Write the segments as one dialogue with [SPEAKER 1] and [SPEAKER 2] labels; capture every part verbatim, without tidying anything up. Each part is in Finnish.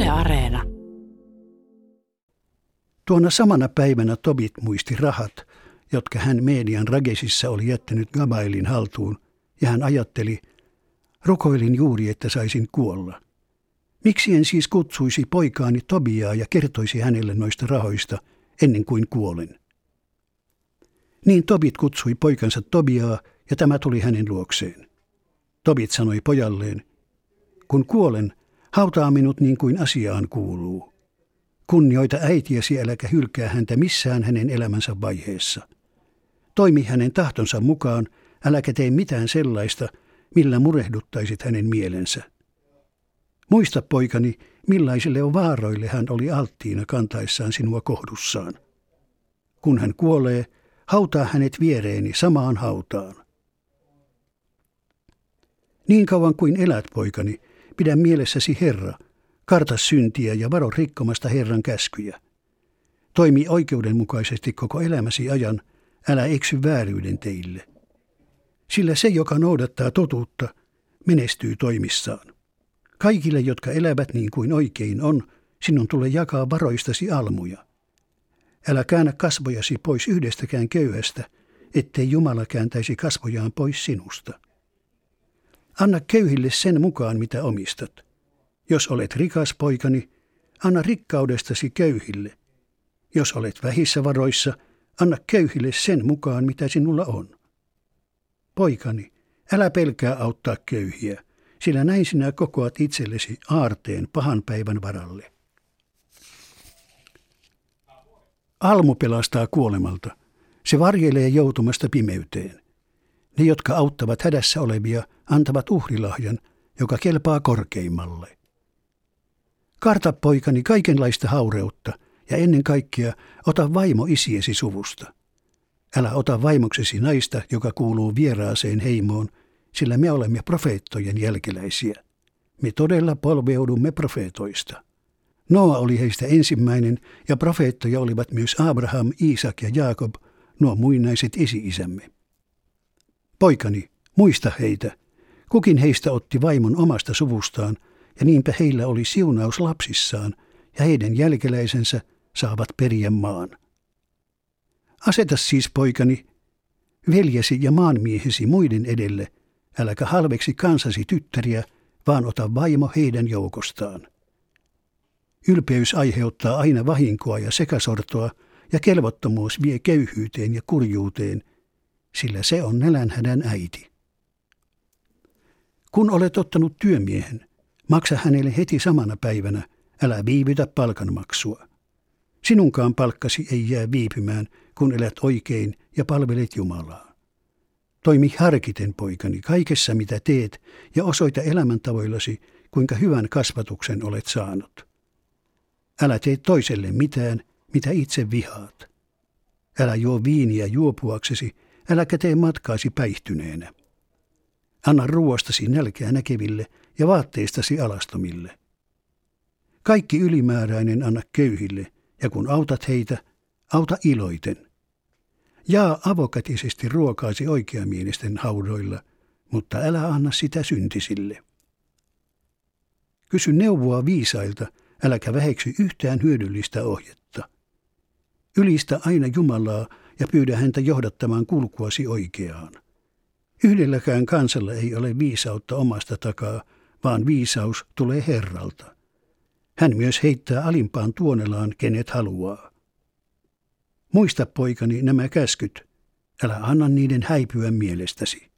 [SPEAKER 1] Yle Areena.
[SPEAKER 2] Tuona samana päivänä Tobit muisti rahat, jotka hän Median Ragesissa oli jättänyt Gabaelin haltuun, ja hän ajatteli, rukoilin juuri, että saisin kuolla. Miksi en siis kutsuisi poikaani Tobiaa ja kertoisi hänelle noista rahoista ennen kuin kuolen? Niin Tobit kutsui poikansa Tobiaa, ja tämä tuli hänen luokseen. Tobit sanoi pojalleen, kun kuolen, hautaa minut niin kuin asiaan kuuluu. Kunnioita äitiäsi, äläkä hylkää häntä missään hänen elämänsä vaiheessa. Toimi hänen tahtonsa mukaan, äläkä tee mitään sellaista, millä murehduttaisit hänen mielensä. Muista, poikani, millaisille vaaroille hän oli alttiina kantaessaan sinua kohdussaan. Kun hän kuolee, hautaa hänet viereeni samaan hautaan. Niin kauan kuin elät, poikani, pidä mielessäsi Herra, karta syntiä ja varo rikkomasta Herran käskyjä. Toimi oikeudenmukaisesti koko elämäsi ajan, älä eksy vääryyden teille. Sillä se, joka noudattaa totuutta, menestyy toimissaan. Kaikille, jotka elävät niin kuin oikein on, sinun tulee jakaa varoistasi almuja. Älä käännä kasvojasi pois yhdestäkään köyhästä, ettei Jumala kääntäisi kasvojaan pois sinusta. Anna köyhille sen mukaan, mitä omistat. Jos olet rikas, poikani, anna rikkaudestasi köyhille. Jos olet vähissä varoissa, anna köyhille sen mukaan, mitä sinulla on. Poikani, älä pelkää auttaa köyhiä, sillä näin sinä kokoat itsellesi aarteen pahan päivän varalle. Almu pelastaa kuolemalta. Se varjelee joutumasta pimeyteen. Ne, jotka auttavat hädässä olevia, antavat uhrilahjan, joka kelpaa korkeimmalle. Karta, poikani, kaikenlaista haureutta ja ennen kaikkea ota vaimo isiesi suvusta. Älä ota vaimoksesi naista, joka kuuluu vieraaseen heimoon, sillä me olemme profeettojen jälkeläisiä. Me todella polveudumme profeetoista. Noa oli heistä ensimmäinen, ja profeettoja olivat myös Abraham, Iisak ja Jaakob, nuo muinaiset esi-isämme. Poikani, muista heitä. Kukin heistä otti vaimon omasta suvustaan, ja niinpä heillä oli siunaus lapsissaan, ja heidän jälkeläisensä saavat periä maan. Aseta siis, poikani, veljesi ja maanmiehesi muiden edelle, äläkä halveksi kansasi tyttäriä, vaan ota vaimo heidän joukostaan. Ylpeys aiheuttaa aina vahinkoa ja sekasortoa, ja kelvottomuus vie köyhyyteen ja kurjuuteen, sillä se on nälänhädän äiti. Kun olet ottanut työmiehen, maksa hänelle heti samana päivänä, älä viivytä palkanmaksua. Sinunkaan palkkasi ei jää viipymään, kun elät oikein ja palvelet Jumalaa. Toimi harkiten, poikani, kaikessa mitä teet, ja osoita elämäntavoillasi, kuinka hyvän kasvatuksen olet saanut. Älä tee toiselle mitään, mitä itse vihaat. Älä juo viiniä juopuaksesi, äläkä tee matkaasi päihtyneenä. Anna ruoastasi nälkää näkeville ja vaatteistasi alastomille. Kaikki ylimääräinen anna köyhille, ja kun autat heitä, auta iloiten. Jaa avokätisesti ruokaasi oikeamielisten haudoilla, mutta älä anna sitä syntisille. Kysy neuvoa viisailta, äläkä väheksy yhtään hyödyllistä ohjetta. Ylistä aina Jumalaa ja pyydä häntä johdattamaan kulkuasi oikeaan. Yhdelläkään kansalla ei ole viisautta omasta takaa, vaan viisaus tulee Herralta. Hän myös heittää alimpaan tuonelaan, kenet haluaa. Muista, poikani, nämä käskyt. Älä anna niiden häipyä mielestäsi.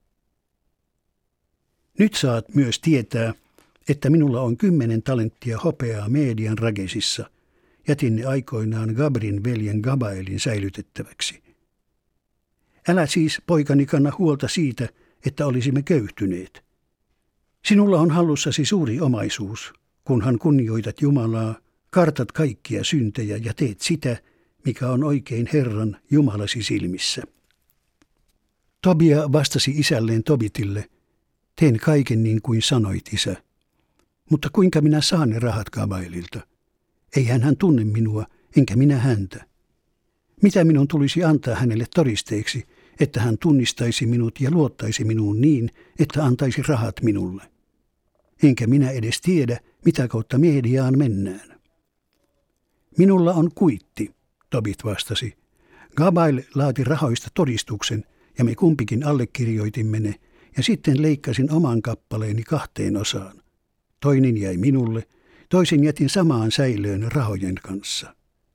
[SPEAKER 2] Nyt saat myös tietää, että minulla on kymmenen talenttia hopeaa Median Ragesissa. Jätin ne aikoinaan Gabrin veljen Gabaelin säilytettäväksi. Älä siis, poikani, kanna huolta siitä, että olisimme köyhtyneet. Sinulla on hallussasi suuri omaisuus, kunhan kunnioitat Jumalaa, kartat kaikkia syntejä ja teet sitä, mikä on oikein Herran Jumalasi silmissä. Tobia vastasi isälleen Tobitille, teen kaiken niin kuin sanoit, isä. Mutta kuinka minä saan ne rahat Gabaelilta? Eihän hän tunne minua, enkä minä häntä. Mitä minun tulisi antaa hänelle todisteeksi, että hän tunnistaisi minut ja luottaisi minuun niin, että antaisi rahat minulle? Enkä minä edes tiedä, mitä kautta mediaan mennään. Minulla on kuitti, Tobit vastasi. Gabail laati rahoista todistuksen ja me kumpikin allekirjoitimme ne ja sitten leikkasin oman kappaleeni kahteen osaan. Toinen jäi minulle, toisen jätin samaan säilöön rahojen kanssa.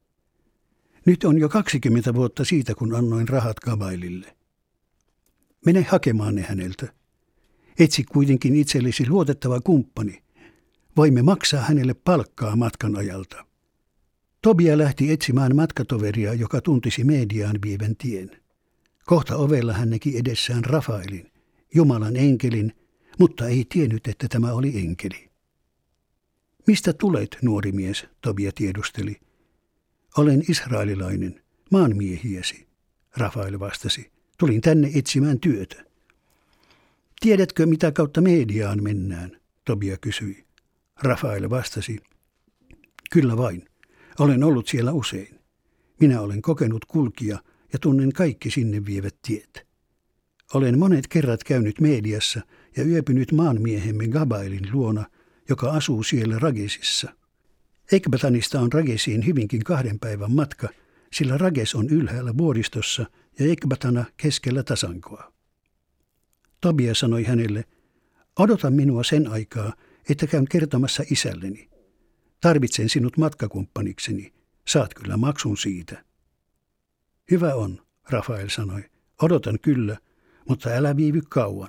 [SPEAKER 2] Nyt on jo kaksikymmentä vuotta siitä, kun annoin rahat Gabailille. Mene hakemaan ne häneltä. Etsi kuitenkin itsellesi luotettava kumppani. Voimme maksaa hänelle palkkaa matkan ajalta. Tobia lähti etsimään matkatoveria, joka tuntisi mediaan vieven tien. Kohta ovella hän näki edessään Rafaelin, Jumalan enkelin, mutta ei tiennyt, että tämä oli enkeli. Mistä tulet, nuori mies, Tobia tiedusteli. Olen israelilainen, maanmiehiäsi, Rafael vastasi. Tulin tänne etsimään työtä. Tiedätkö, mitä kautta mediaan mennään, Tobia kysyi. Rafael vastasi. Kyllä vain. Olen ollut siellä usein. Minä olen kokenut kulkija ja tunnen kaikki sinne vievät tiet. Olen monet kerrat käynyt mediassa ja yöpynyt maanmiehemme Gabailin luona, joka asuu siellä Ragesissa. Ekbatanista on Ragesiin hyvinkin kahden päivän matka, sillä Rages on ylhäällä vuoristossa ja Ekbatana keskellä tasankoa. Tobia sanoi hänelle, odota minua sen aikaa, että käyn kertomassa isälleni. Tarvitsen sinut matkakumppanikseni. Saat kyllä maksun siitä. Hyvä on, Rafael sanoi. Odotan kyllä, mutta älä viivy kauan.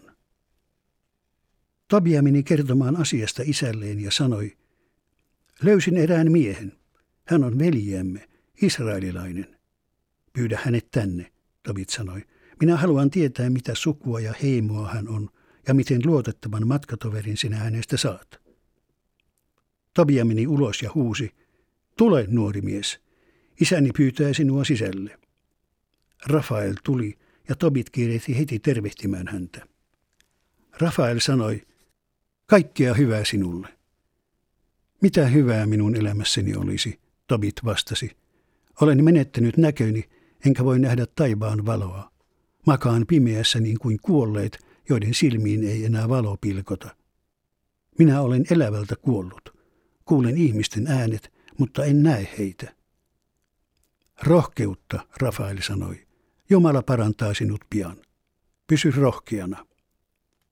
[SPEAKER 2] Tobia meni kertomaan asiasta isälleen ja sanoi, löysin erään miehen. Hän on veljiämme, israelilainen. Pyydä hänet tänne, Tobit sanoi. Minä haluan tietää, mitä sukua ja heimoa hän on ja miten luotettavan matkatoverin sinä hänestä saat. Tobia meni ulos ja huusi, tule nuori mies, isäni pyytää sinua sisälle. Rafael tuli ja Tobit kiirehti heti tervehtimään häntä. Rafael sanoi, kaikkea hyvää sinulle. Mitä hyvää minun elämässäni olisi, Tobit vastasi. Olen menettänyt näköni, enkä voi nähdä taivaan valoa. Makaan pimeässä niin kuin kuolleet, joiden silmiin ei enää valo pilkota. Minä olen elävältä kuollut. Kuulen ihmisten äänet, mutta en näe heitä. Rohkeutta, Rafael sanoi. Jumala parantaa sinut pian. Pysy rohkeana.